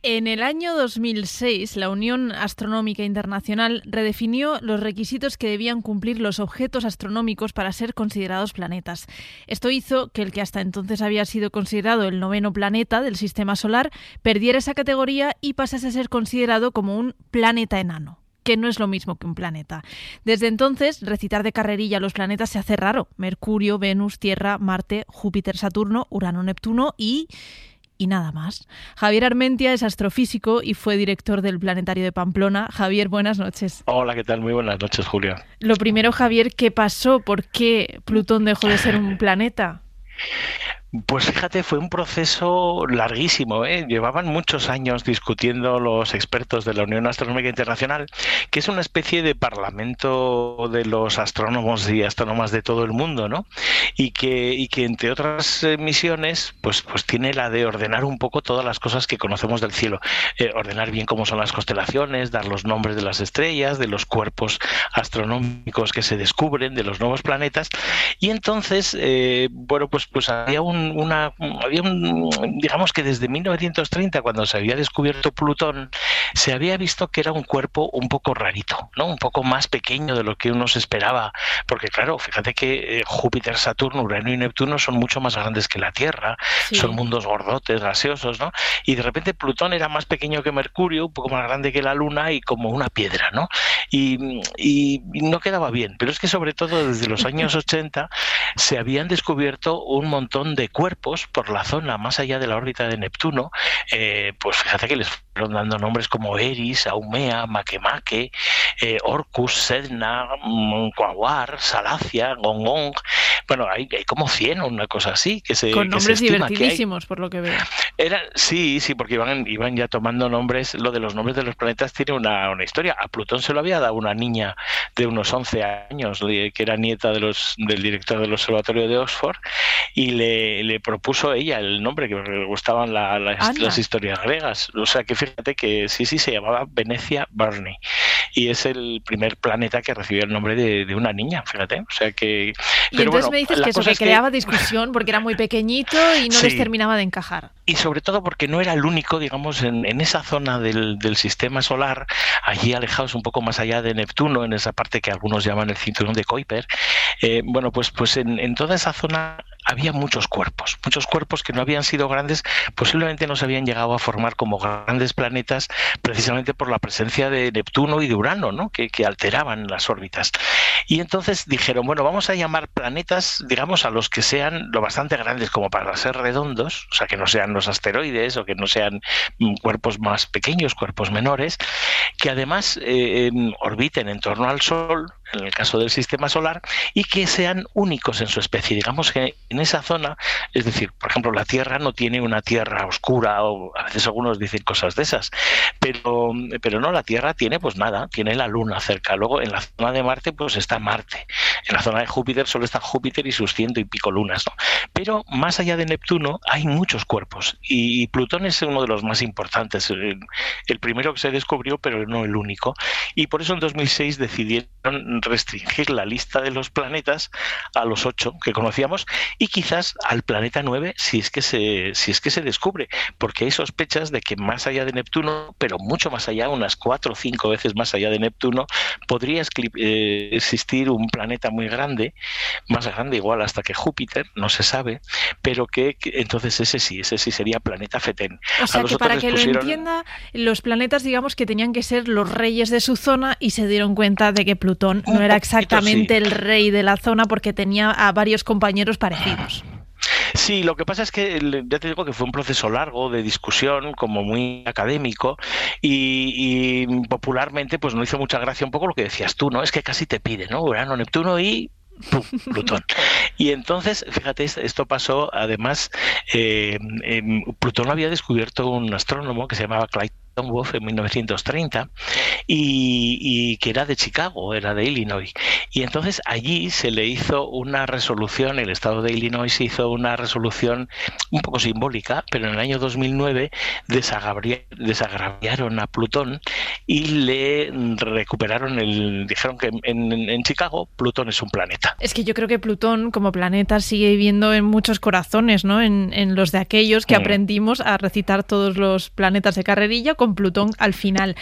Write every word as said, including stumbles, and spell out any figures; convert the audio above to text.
En el año dos mil seis, la Unión Astronómica Internacional redefinió los requisitos que debían cumplir los objetos astronómicos para ser considerados planetas. Esto hizo que el que hasta entonces había sido considerado el noveno planeta del Sistema Solar perdiera esa categoría y pasase a ser considerado como un planeta enano, que no es lo mismo que un planeta. Desde entonces, recitar de carrerilla los planetas se hace raro. Mercurio, Venus, Tierra, Marte, Júpiter, Saturno, Urano, Neptuno y... y nada más. Javier Armentia es astrofísico y fue director del Planetario de Pamplona. Javier, buenas noches. Hola, ¿qué tal? Muy buenas noches, Julia. Lo primero, Javier, ¿qué pasó? ¿Por qué Plutón dejó de ser un planeta? Pues fíjate, fue un proceso larguísimo, ¿eh? Llevaban muchos años discutiendo los expertos de la Unión Astronómica Internacional, que es una especie de parlamento de los astrónomos y astrónomas de todo el mundo, ¿no? Y que, y que entre otras misiones, pues, pues tiene la de ordenar un poco todas las cosas que conocemos del cielo. Eh, ordenar bien cómo son las constelaciones, dar los nombres de las estrellas, de los cuerpos astronómicos que se descubren, de los nuevos planetas. Y entonces, eh, bueno, pues, pues había un Una, había un, digamos que desde mil novecientos treinta, cuando se había descubierto Plutón, se había visto que era un cuerpo un poco rarito, ¿no? Un poco más pequeño de lo que uno se esperaba, porque claro, fíjate que eh, Júpiter, Saturno, Urano y Neptuno son mucho más grandes que la Tierra, sí. Son mundos gordotes, gaseosos, ¿no? Y de repente Plutón era más pequeño que Mercurio, un poco más grande que la Luna y como una piedra, ¿no? Y, y, y no quedaba bien, pero es que sobre todo desde los años ochenta se habían descubierto un montón de cuerpos por la zona más allá de la órbita de Neptuno, eh, pues fíjate que les fueron dando nombres como Eris, Haumea, Makemake, eh, Orcus, Sedna, Quaoar, Salacia, Gongong. Bueno, hay, hay como cien o una cosa así. Que se, Con que nombres se estima divertidísimos, que hay. por lo que veo. Era, sí, sí, porque iban, iban ya tomando nombres. Lo de los nombres de los planetas tiene una, una historia. A Plutón se lo había dado una niña de unos once años, que era nieta de los, del director del Observatorio de Oxford, y le, le propuso ella el nombre, que le gustaban la, la, las historias griegas. O sea que fíjate que sí, sí, se llamaba Venecia Burney. Y es el primer planeta que recibió el nombre de, de una niña, fíjate. O sea que... Y pero entonces bueno, me dices que eso, que es creaba que... discusión porque era muy pequeñito y no sí. les terminaba de encajar. Y sobre todo porque no era el único, digamos, en, en esa zona del, del sistema solar, allí alejados un poco más allá de Neptuno, en esa parte que algunos llaman el cinturón de Kuiper. Eh, bueno, pues, pues en, en toda esa zona había muchos cuerpos, muchos cuerpos que no habían sido grandes, posiblemente no se habían llegado a formar como grandes planetas precisamente por la presencia de Neptuno y de Urano, ¿no? que, que alteraban las órbitas. Y entonces dijeron, bueno, vamos a llamar planetas, digamos, a los que sean lo bastante grandes como para ser redondos, o sea, que no sean los asteroides o que no sean cuerpos más pequeños, cuerpos menores, que además eh, orbiten en torno al Sol, en el caso del sistema solar, y que sean únicos en su especie. Digamos que en esa zona, es decir, por ejemplo, la Tierra no tiene una Tierra oscura, o a veces algunos dicen cosas de esas, pero, pero no, la Tierra tiene pues nada, tiene la Luna cerca. Luego en la zona de Marte pues está Marte. En la zona de Júpiter solo está Júpiter y sus ciento y pico lunas, ¿no? Pero más allá de Neptuno hay muchos cuerpos y Plutón es uno de los más importantes, el, el primero que se descubrió, pero no el único. Y por eso en dos mil seis decidieron restringir la lista de los planetas a los ocho que conocíamos y quizás al planeta nueve si es que se, si es que se descubre, porque hay sospechas de que más allá de Neptuno, pero mucho más allá, unas cuatro o cinco veces más allá de Neptuno, podría eh, existir un planeta muy grande, más grande igual hasta que Júpiter, no se sabe, pero que, que entonces ese sí, ese sí sería planeta Fetén. O sea a que para que pusieron... lo entienda, los planetas digamos que tenían que ser los reyes de su zona y se dieron cuenta de que Plutón no era exactamente sí. el rey de la zona porque tenía a varios compañeros parecidos. Sí, lo que pasa es que ya te digo que fue un proceso largo de discusión, como muy académico, y, y popularmente pues no hizo mucha gracia un poco lo que decías tú, ¿no? Es que casi te pide, ¿no? Urano, Neptuno y... ¡pum! Plutón. Y entonces, fíjate, esto pasó, además, eh, eh, Plutón lo había descubierto un astrónomo que se llamaba Clyde John Wolfe en mil novecientos treinta y, y que era de Chicago, era de Illinois. Y entonces allí se le hizo una resolución, el estado de Illinois hizo una resolución un poco simbólica, pero en el año dos mil nueve desagraviaron a Plutón y le recuperaron el... Dijeron que en, en Chicago Plutón es un planeta. Es que yo creo que Plutón como planeta sigue viviendo en muchos corazones, ¿no? En, en los de aquellos que mm. aprendimos a recitar todos los planetas de carrerilla con Plutón al final.